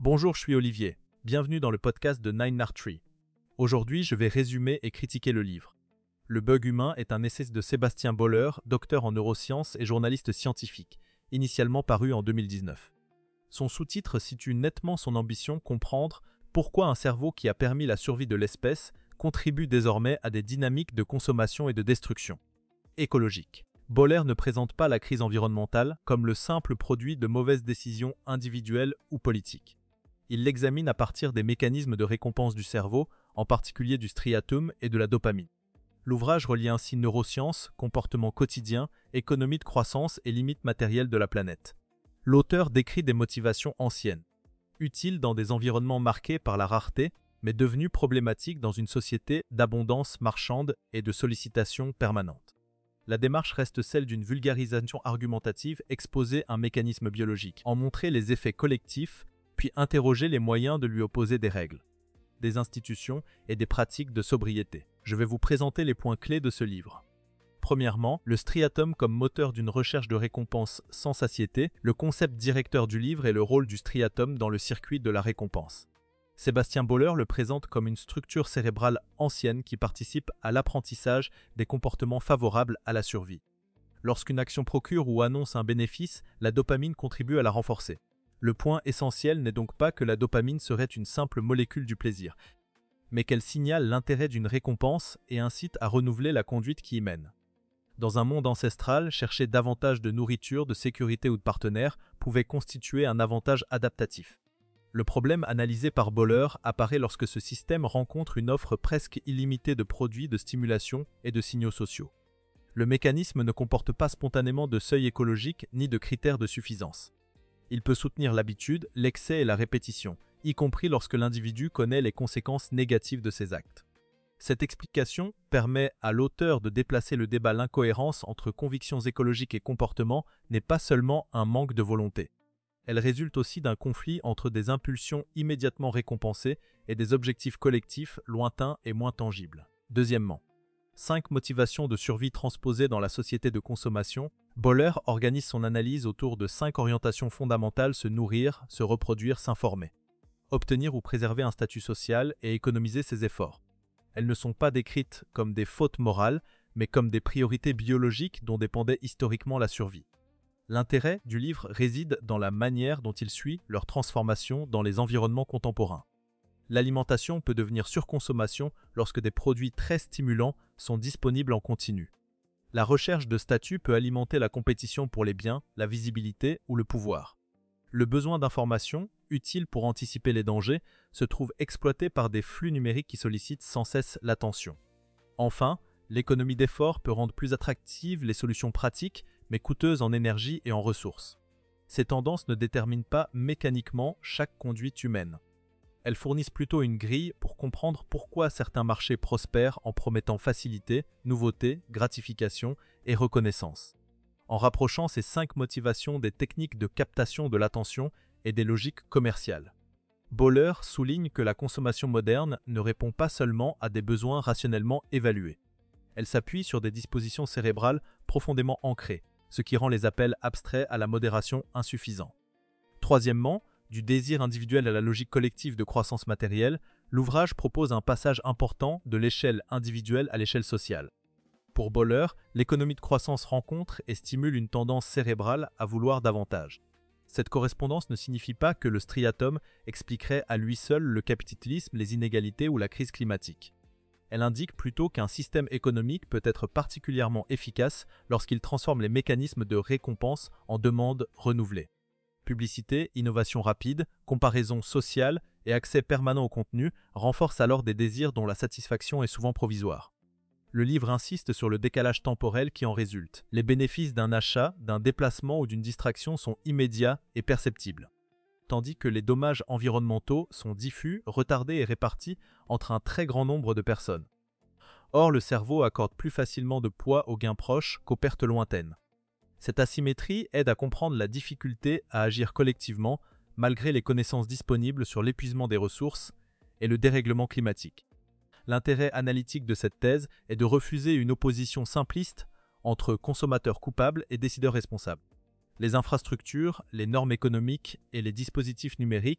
Bonjour, je suis Olivier. Bienvenue dans le podcast de Nine Art Tree. Aujourd'hui, je vais résumer et critiquer le livre. Le bug humain est un essai de Sébastien Boller, docteur en neurosciences et journaliste scientifique, initialement paru en 2019. Son sous-titre situe nettement son ambition comprendre pourquoi un cerveau qui a permis la survie de l'espèce contribue désormais à des dynamiques de consommation et de destruction. Écologique. Boller ne présente pas la crise environnementale comme le simple produit de mauvaises décisions individuelles ou politiques. Il l'examine à partir des mécanismes de récompense du cerveau, en particulier du striatum et de la dopamine. L'ouvrage relie ainsi neurosciences, comportements quotidiens, économie de croissance et limites matérielles de la planète. L'auteur décrit des motivations anciennes, utiles dans des environnements marqués par la rareté, mais devenues problématiques dans une société d'abondance marchande et de sollicitation permanente. La démarche reste celle d'une vulgarisation argumentative, exposer un mécanisme biologique, en montrer les effets collectifs, puis interroger les moyens de lui opposer des règles, des institutions et des pratiques de sobriété. Je vais vous présenter les points clés de ce livre. Premièrement, le striatum comme moteur d'une recherche de récompense sans satiété, le concept directeur du livre est le rôle du striatum dans le circuit de la récompense. Sébastien Boller le présente comme une structure cérébrale ancienne qui participe à l'apprentissage des comportements favorables à la survie. Lorsqu'une action procure ou annonce un bénéfice, la dopamine contribue à la renforcer. Le point essentiel n'est donc pas que la dopamine serait une simple molécule du plaisir, mais qu'elle signale l'intérêt d'une récompense et incite à renouveler la conduite qui y mène. Dans un monde ancestral, chercher davantage de nourriture, de sécurité ou de partenaires pouvait constituer un avantage adaptatif. Le problème analysé par Boller apparaît lorsque ce système rencontre une offre presque illimitée de produits de stimulation et de signaux sociaux. Le mécanisme ne comporte pas spontanément de seuil écologique ni de critères de suffisance. Il peut soutenir l'habitude, l'excès et la répétition, y compris lorsque l'individu connaît les conséquences négatives de ses actes. Cette explication permet à l'auteur de déplacer le débat. L'incohérence entre convictions écologiques et comportement n'est pas seulement un manque de volonté. Elle résulte aussi d'un conflit entre des impulsions immédiatement récompensées et des objectifs collectifs lointains et moins tangibles. Deuxièmement, 5 motivations de survie transposées dans la société de consommation. Boller organise son analyse autour de 5 orientations fondamentales: se nourrir, se reproduire, s'informer, obtenir ou préserver un statut social et économiser ses efforts. Elles ne sont pas décrites comme des fautes morales, mais comme des priorités biologiques dont dépendait historiquement la survie. L'intérêt du livre réside dans la manière dont il suit leur transformation dans les environnements contemporains. L'alimentation peut devenir surconsommation lorsque des produits très stimulants sont disponibles en continu. La recherche de statut peut alimenter la compétition pour les biens, la visibilité ou le pouvoir. Le besoin d'information, utile pour anticiper les dangers, se trouve exploité par des flux numériques qui sollicitent sans cesse l'attention. Enfin, l'économie d'effort peut rendre plus attractives les solutions pratiques, mais coûteuses en énergie et en ressources. Ces tendances ne déterminent pas mécaniquement chaque conduite humaine. Elles fournissent plutôt une grille pour comprendre pourquoi certains marchés prospèrent en promettant facilité, nouveauté, gratification et reconnaissance, en rapprochant ces 5 motivations des techniques de captation de l'attention et des logiques commerciales. Boller souligne que la consommation moderne ne répond pas seulement à des besoins rationnellement évalués. Elle s'appuie sur des dispositions cérébrales profondément ancrées, ce qui rend les appels abstraits à la modération insuffisants. Troisièmement, du désir individuel à la logique collective de croissance matérielle, l'ouvrage propose un passage important de l'échelle individuelle à l'échelle sociale. Pour Boller, l'économie de croissance rencontre et stimule une tendance cérébrale à vouloir davantage. Cette correspondance ne signifie pas que le striatum expliquerait à lui seul le capitalisme, les inégalités ou la crise climatique. Elle indique plutôt qu'un système économique peut être particulièrement efficace lorsqu'il transforme les mécanismes de récompense en demandes renouvelées. Publicité, innovation rapide, comparaison sociale et accès permanent au contenu renforcent alors des désirs dont la satisfaction est souvent provisoire. Le livre insiste sur le décalage temporel qui en résulte. Les bénéfices d'un achat, d'un déplacement ou d'une distraction sont immédiats et perceptibles, tandis que les dommages environnementaux sont diffus, retardés et répartis entre un très grand nombre de personnes. Or, le cerveau accorde plus facilement de poids aux gains proches qu'aux pertes lointaines. Cette asymétrie aide à comprendre la difficulté à agir collectivement malgré les connaissances disponibles sur l'épuisement des ressources et le dérèglement climatique. L'intérêt analytique de cette thèse est de refuser une opposition simpliste entre consommateurs coupables et décideurs responsables. Les infrastructures, les normes économiques et les dispositifs numériques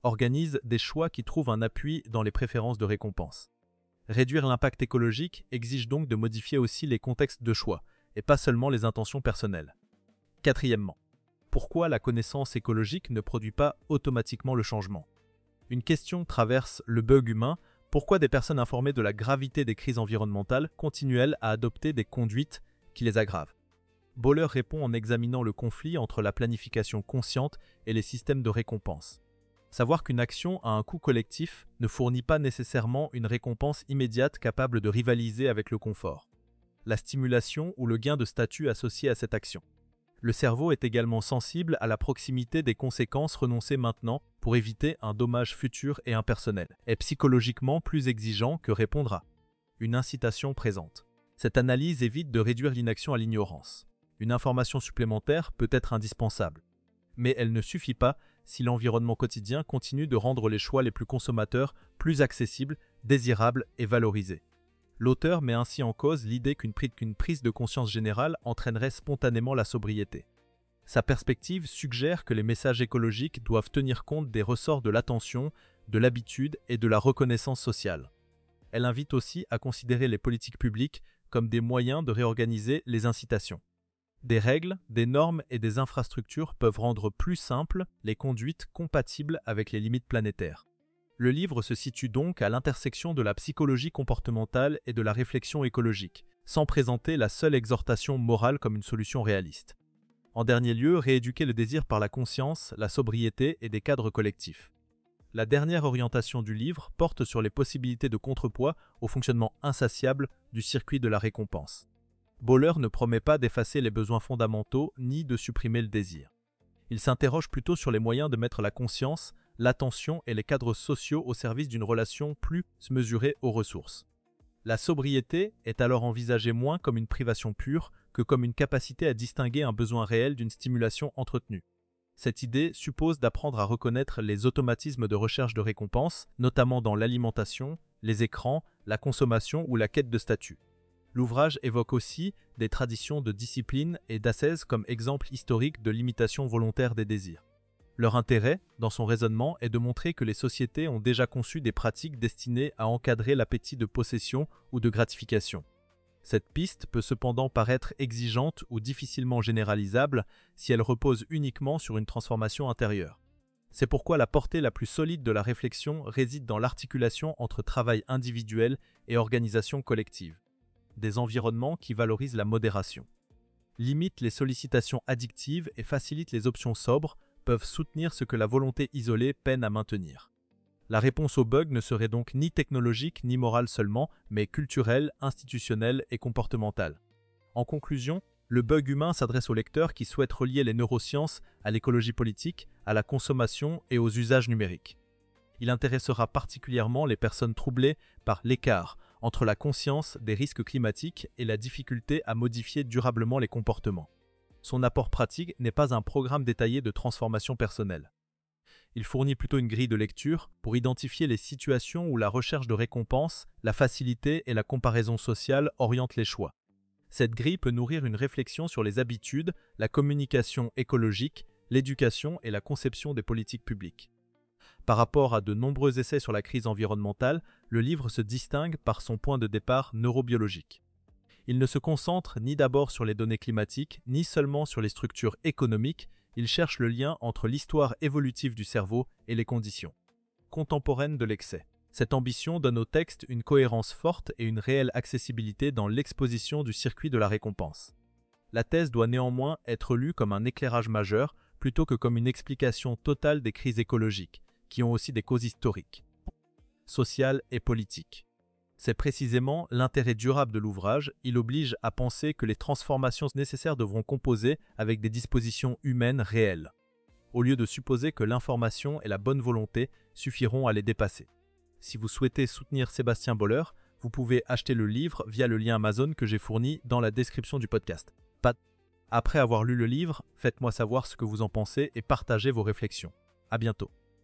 organise des choix qui trouvent un appui dans les préférences de récompense. Réduire l'impact écologique exige donc de modifier aussi les contextes de choix, et pas seulement les intentions personnelles. Quatrièmement, pourquoi la connaissance écologique ne produit pas automatiquement le changement? Une question traverse le bug humain: pourquoi des personnes informées de la gravité des crises environnementales continuent-elles à adopter des conduites qui les aggravent? Boller répond en examinant le conflit entre la planification consciente et les systèmes de récompense. Savoir qu'une action a un coût collectif ne fournit pas nécessairement une récompense immédiate capable de rivaliser avec le confort, la stimulation ou le gain de statut associé à cette action. Le cerveau est également sensible à la proximité des conséquences renoncées maintenant pour éviter un dommage futur et impersonnel, est psychologiquement plus exigeant que répondre à une incitation présente. Cette analyse évite de réduire l'inaction à l'ignorance. Une information supplémentaire peut être indispensable, mais elle ne suffit pas si l'environnement quotidien continue de rendre les choix les plus consommateurs plus accessibles, désirables et valorisés. L'auteur met ainsi en cause l'idée qu'une prise de conscience générale entraînerait spontanément la sobriété. Sa perspective suggère que les messages écologiques doivent tenir compte des ressorts de l'attention, de l'habitude et de la reconnaissance sociale. Elle invite aussi à considérer les politiques publiques comme des moyens de réorganiser les incitations. Des règles, des normes et des infrastructures peuvent rendre plus simples les conduites compatibles avec les limites planétaires. Le livre se situe donc à l'intersection de la psychologie comportementale et de la réflexion écologique, sans présenter la seule exhortation morale comme une solution réaliste. En dernier lieu, rééduquer le désir par la conscience, la sobriété et des cadres collectifs. La dernière orientation du livre porte sur les possibilités de contrepoids au fonctionnement insatiable du circuit de la récompense. Boller ne promet pas d'effacer les besoins fondamentaux ni de supprimer le désir. Il s'interroge plutôt sur les moyens de mettre la conscience, l'attention et les cadres sociaux au service d'une relation plus mesurée aux ressources. La sobriété est alors envisagée moins comme une privation pure que comme une capacité à distinguer un besoin réel d'une stimulation entretenue. Cette idée suppose d'apprendre à reconnaître les automatismes de recherche de récompense, notamment dans l'alimentation, les écrans, la consommation ou la quête de statut. L'ouvrage évoque aussi des traditions de discipline et d'ascèse comme exemple historique de limitation volontaire des désirs. Leur intérêt, dans son raisonnement, est de montrer que les sociétés ont déjà conçu des pratiques destinées à encadrer l'appétit de possession ou de gratification. Cette piste peut cependant paraître exigeante ou difficilement généralisable si elle repose uniquement sur une transformation intérieure. C'est pourquoi la portée la plus solide de la réflexion réside dans l'articulation entre travail individuel et organisation collective. Des environnements qui valorisent la modération, limitent les sollicitations addictives et facilitent les options sobres, peuvent soutenir ce que la volonté isolée peine à maintenir. La réponse au bug ne serait donc ni technologique ni morale seulement, mais culturelle, institutionnelle et comportementale. En conclusion, le bug humain s'adresse aux lecteurs qui souhaitent relier les neurosciences à l'écologie politique, à la consommation et aux usages numériques. Il intéressera particulièrement les personnes troublées par l'écart entre la conscience des risques climatiques et la difficulté à modifier durablement les comportements. Son apport pratique n'est pas un programme détaillé de transformation personnelle. Il fournit plutôt une grille de lecture pour identifier les situations où la recherche de récompense, la facilité et la comparaison sociale orientent les choix. Cette grille peut nourrir une réflexion sur les habitudes, la communication écologique, l'éducation et la conception des politiques publiques. Par rapport à de nombreux essais sur la crise environnementale, le livre se distingue par son point de départ neurobiologique. Il ne se concentre ni d'abord sur les données climatiques, ni seulement sur les structures économiques, il cherche le lien entre l'histoire évolutive du cerveau et les conditions contemporaines de l'excès. Cette ambition donne au texte une cohérence forte et une réelle accessibilité dans l'exposition du circuit de la récompense. La thèse doit néanmoins être lue comme un éclairage majeur plutôt que comme une explication totale des crises écologiques, qui ont aussi des causes historiques, sociales et politiques. C'est précisément l'intérêt durable de l'ouvrage, il oblige à penser que les transformations nécessaires devront composer avec des dispositions humaines réelles, au lieu de supposer que l'information et la bonne volonté suffiront à les dépasser. Si vous souhaitez soutenir Sébastien Boller, vous pouvez acheter le livre via le lien Amazon que j'ai fourni dans la description du podcast. Après avoir lu le livre, faites-moi savoir ce que vous en pensez et partagez vos réflexions. À bientôt.